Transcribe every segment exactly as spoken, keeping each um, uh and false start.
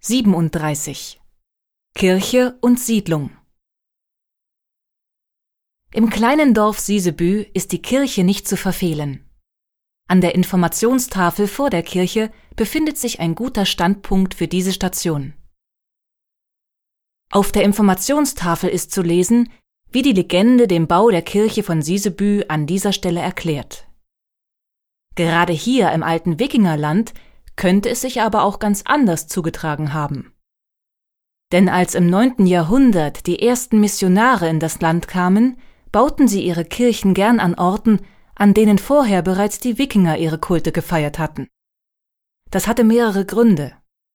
siebenunddreißig. Kirche und Siedlung. Im kleinen Dorf Sisebü ist die Kirche nicht zu verfehlen. An der Informationstafel vor der Kirche befindet sich ein guter Standpunkt für diese Station. Auf der Informationstafel ist zu lesen, wie die Legende den Bau der Kirche von Sisebü an dieser Stelle erklärt. Gerade hier im alten Wikingerland könnte es sich aber auch ganz anders zugetragen haben. Denn als im neunten Jahrhundert die ersten Missionare in das Land kamen, bauten sie ihre Kirchen gern an Orten, an denen vorher bereits die Wikinger ihre Kulte gefeiert hatten. Das hatte mehrere Gründe.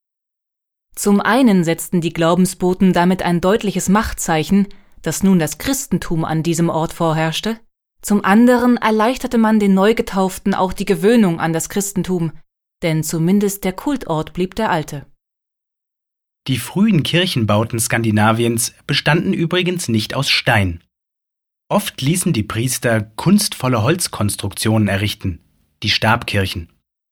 Zum einen setzten die Glaubensboten damit ein deutliches Machtzeichen, dass nun das Christentum an diesem Ort vorherrschte. Zum anderen erleichterte man den Neugetauften auch die Gewöhnung an das Christentum, denn zumindest der Kultort blieb der alte. Die frühen Kirchenbauten Skandinaviens bestanden übrigens nicht aus Stein. Oft ließen die Priester kunstvolle Holzkonstruktionen errichten, die Stabkirchen.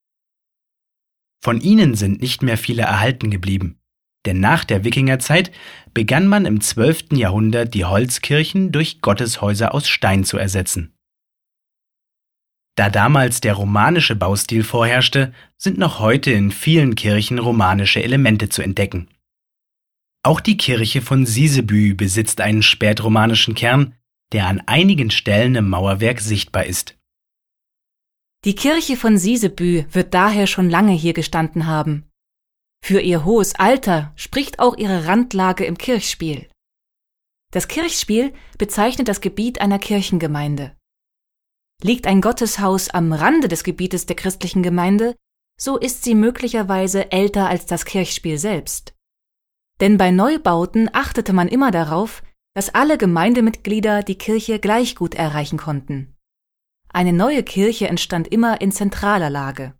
Von ihnen sind nicht mehr viele erhalten geblieben, denn nach der Wikingerzeit begann man im zwölften Jahrhundert die Holzkirchen durch Gotteshäuser aus Stein zu ersetzen. Da damals der romanische Baustil vorherrschte, sind noch heute in vielen Kirchen romanische Elemente zu entdecken. Auch die Kirche von Sisebü besitzt einen spätromanischen Kern, der an einigen Stellen im Mauerwerk sichtbar ist. Die Kirche von Sisebü wird daher schon lange hier gestanden haben. Für ihr hohes Alter spricht auch ihre Randlage im Kirchspiel. Das Kirchspiel bezeichnet das Gebiet einer Kirchengemeinde. Liegt ein Gotteshaus am Rande des Gebietes der christlichen Gemeinde, so ist sie möglicherweise älter als das Kirchspiel selbst. Denn bei Neubauten achtete man immer darauf, dass alle Gemeindemitglieder die Kirche gleich gut erreichen konnten. Eine neue Kirche entstand immer in zentraler Lage.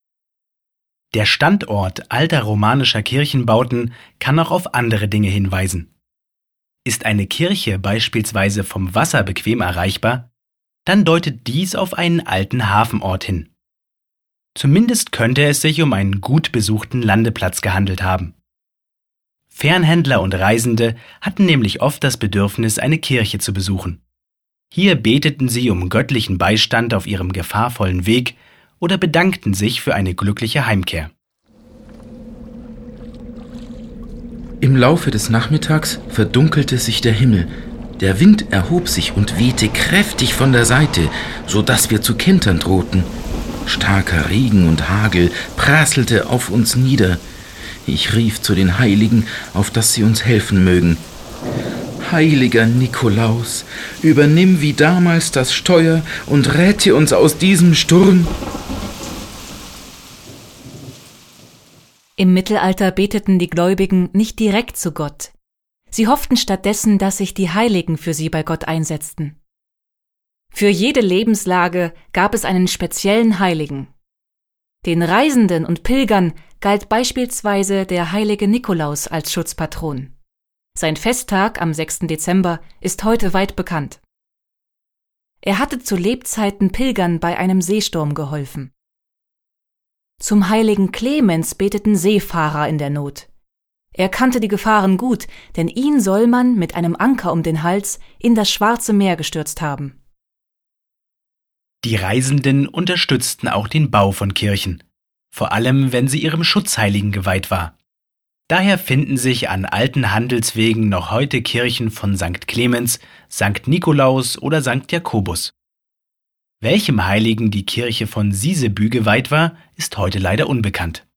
Der Standort alter romanischer Kirchenbauten kann auch auf andere Dinge hinweisen. Ist eine Kirche beispielsweise vom Wasser bequem erreichbar, dann deutet dies auf einen alten Hafenort hin. Zumindest könnte es sich um einen gut besuchten Landeplatz gehandelt haben. Fernhändler und Reisende hatten nämlich oft das Bedürfnis, eine Kirche zu besuchen. Hier beteten sie um göttlichen Beistand auf ihrem gefahrvollen Weg oder bedankten sich für eine glückliche Heimkehr. Im Laufe des Nachmittags verdunkelte sich der Himmel. Der Wind erhob sich und wehte kräftig von der Seite, so dass wir zu kentern drohten. Starker Regen und Hagel prasselte auf uns nieder. Ich rief zu den Heiligen, auf dass sie uns helfen mögen. Heiliger Nikolaus, übernimm wie damals das Steuer und rette uns aus diesem Sturm. Im Mittelalter beteten die Gläubigen nicht direkt zu Gott. Sie hofften stattdessen, dass sich die Heiligen für sie bei Gott einsetzten. Für jede Lebenslage gab es einen speziellen Heiligen. Den Reisenden und Pilgern galt beispielsweise der heilige Nikolaus als Schutzpatron. Sein Festtag am sechsten Dezember ist heute weit bekannt. Er hatte zu Lebzeiten Pilgern bei einem Seesturm geholfen. Zum heiligen Clemens beteten Seefahrer in der Not. Er kannte die Gefahren gut, denn ihn soll man mit einem Anker um den Hals in das Schwarze Meer gestürzt haben. Die Reisenden unterstützten auch den Bau von Kirchen, vor allem wenn sie ihrem Schutzheiligen geweiht war. Daher finden sich an alten Handelswegen noch heute Kirchen von Sankt Clemens, Sankt Nikolaus oder Sankt Jakobus. Welchem Heiligen die Kirche von Sisebü geweiht war, ist heute leider unbekannt.